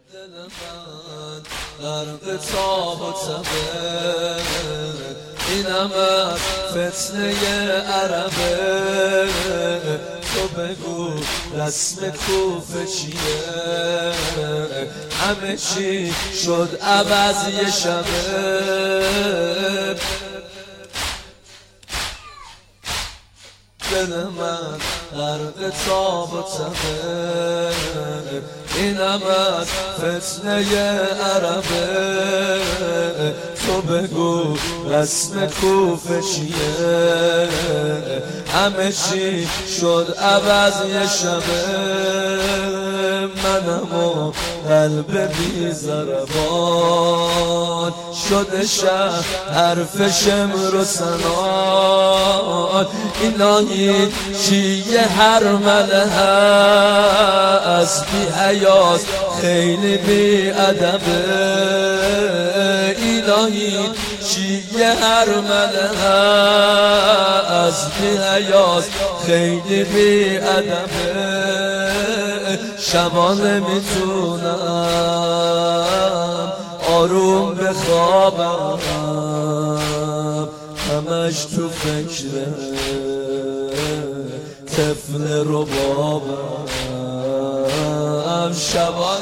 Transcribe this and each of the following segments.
دل من غرق تاب و تبه، اینم از فتنه عربه. تو بگو رسم کوفه چیه؟ همه چی شد عوض یه شبه. دل من غرق تاب و تبه، اینم از فتنه عربه. تو بگو رسم کوفه چیه؟ همه چی شد عوض یه شبه. منم و قلب بی ضربان شده شهر حرف شمر و سنان. الهی چیه هر مله هست بی حیاس خیلی بی ادبه. الهی چیه هر مله هست بی حیاس خیلی بی ادبه. شبا نمیتونم آروم بخوابم، همش تو فکر طفل ربابم. شبا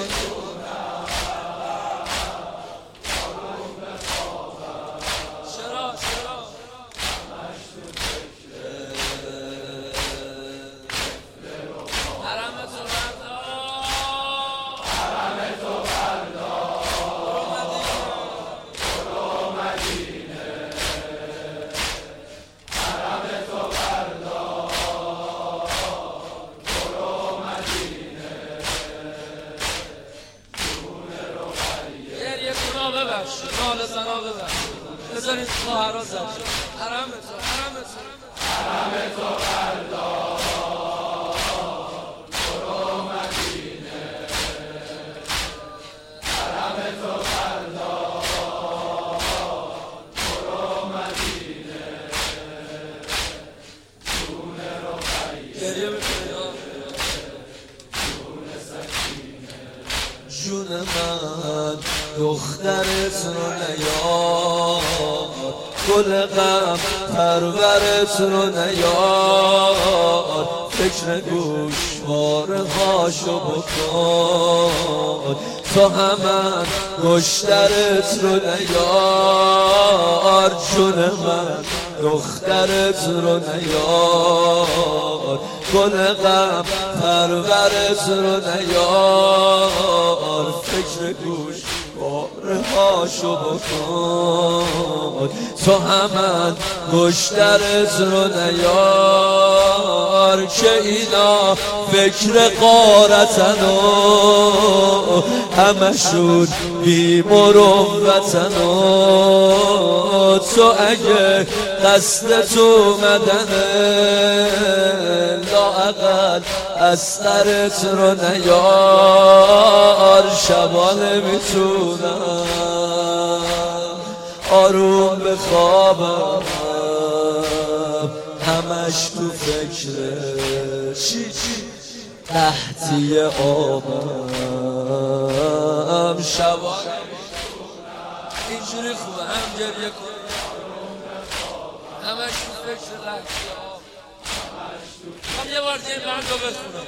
نال زنا ببر بذارید خواهرها زد حرم تو حرم تو فردا برو مدینه. حرم تو فردا برو مدینه. جون رقیه گریه میکنی جون سکینه. جون من دخترت رو نیار، گل غم پرورت رو نیار. فکر گوشواره هاشو بکن، تو همه گشترت رو نیار. جون من دخترت رو نیار، گل غم پرورت رو نیار. فکر گوش هاشو بکن، تو همه گشترت رو نیار. که اینا فکر غارتن و همشون بی مروتن و تو اگه قصد تو مدنه لااقل از سرت رو نیار. شبا نمیتونم آروم بخوابم، همش تو فکر قحطی آبم. شبا اینجوری خوبه هم گریه کن، همش تو فکر قحطی آب. هم یه بار دیگه بند رو بخونم.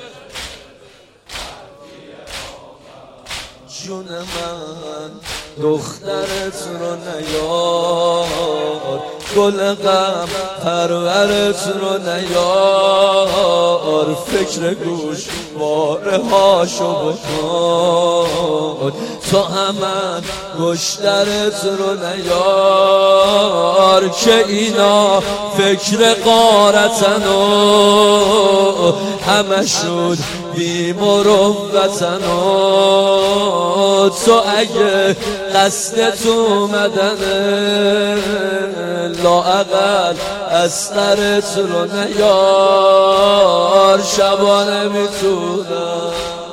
جون من دخترت رو نیار، گل غم پرورت رو نیار. فکر گوشواره هاشو بکن، تو همه گشترت رو نیار. که اینا فکر غارتن و همشون بی مروتن و تو اگه قصد تو مدنه لااقل از سرت رو نیار. شبا نمیتونم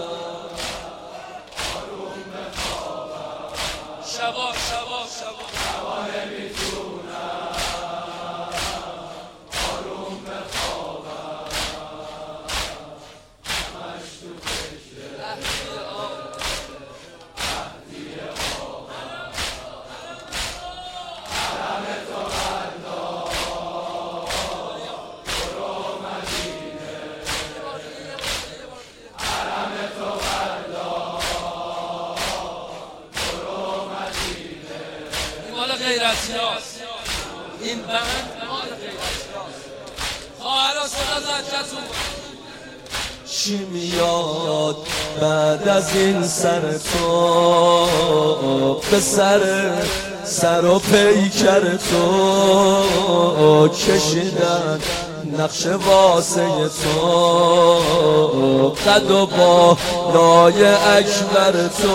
شبا نمیتونم آروم بخوابم، همش تو فکر غیرتیاست، این بند مال غیرتیاست. خواهران صدا زنجتون چی میاد بعد از این سر تو، به سر و پیکر تو کشیدن نقش واسه تو، قد و بالای اکبر تو،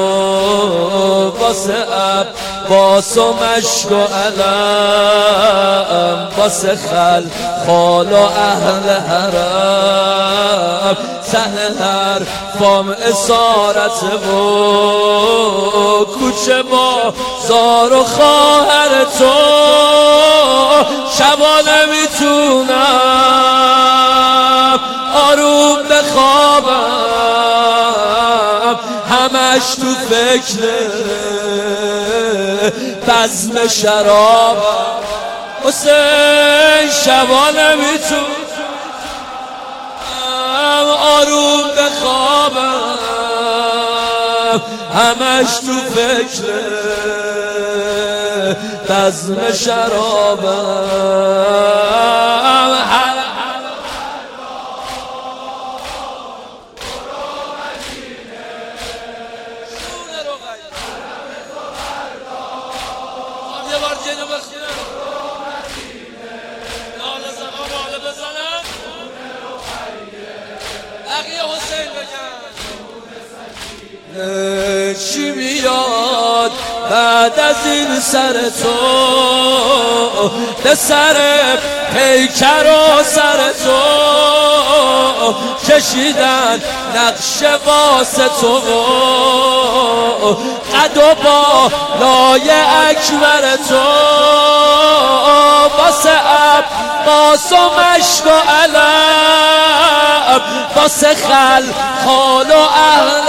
واسه عباس و مشک و علم، واسه خال و اهل حرم، ته هر فام اسارت و کوچه بازار و خواهر تو، شبا نمیتونم آروم بخوابم، همش تو فکر بزم شراب، حسین شبا نمیتونم آروم بخوابم، همش تو فکر بزم شرابم. یه بار جنو بخونم نال زمان بالا بزنم بقیه حسین بگن. چی میاد بعد از این سر تو، به سر پیکر و سر تو کشیدن نقش واسه تو، قد و بالای اکبر تو، واسه عباس و مشک و علم، واسه خال و اهل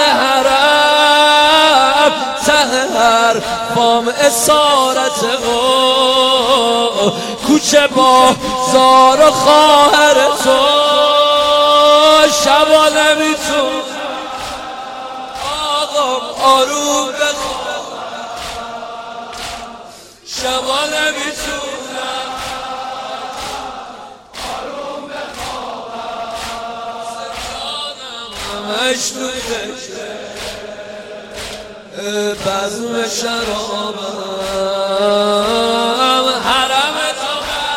حرم، ته هر فام اسارت و کوچه بازار و خواهر تو، شبا نمیتون آقام آروم بخواب، شبا نمیتونم آروم بخوابم، همش تو فکر بزم شرابم، حرم تو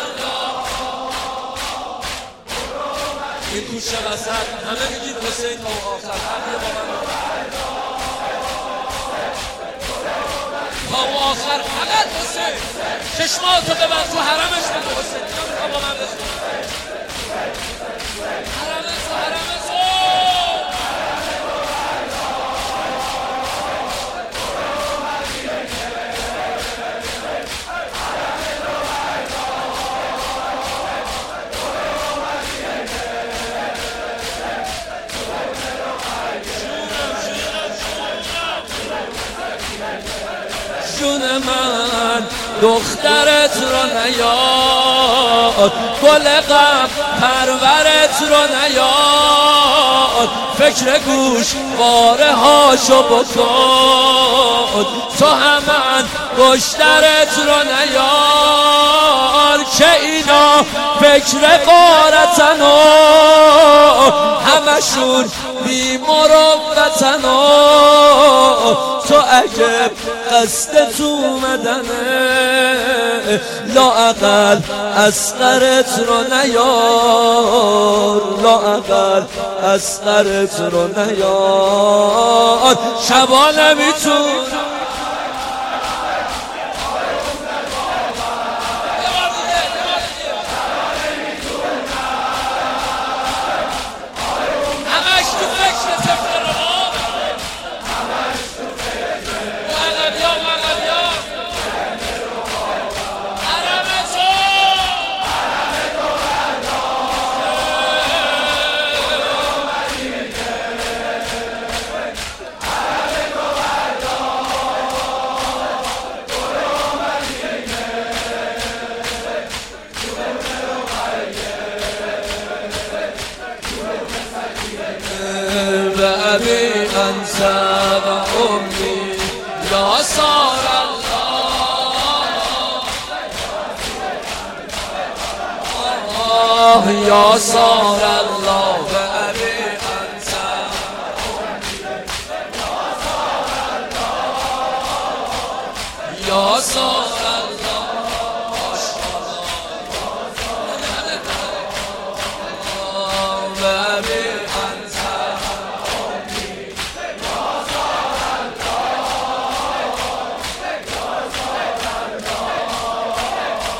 این کوچه وسط همه میگید حسین تا آخر، تا آخر فقط حسین، چشماتو ببند تو حرمش بگو حسین، نمیخوام با من بزن حرم تو، حرم تو. جون من دخترت رو نیاد، گل غم پرورت رو نیاد، فکر گوش باره هاشو بکن، تو همان گشترت رو نیاد، که اینا فکر غارتن و همشون بی مروتن و تو اگه قصد تو اومدنه لااقل اصغرت رو نیار، لااقل اصغرت رو نیار، شبا نمیتون أبي أنت وأمي يا صار الله یا سار الله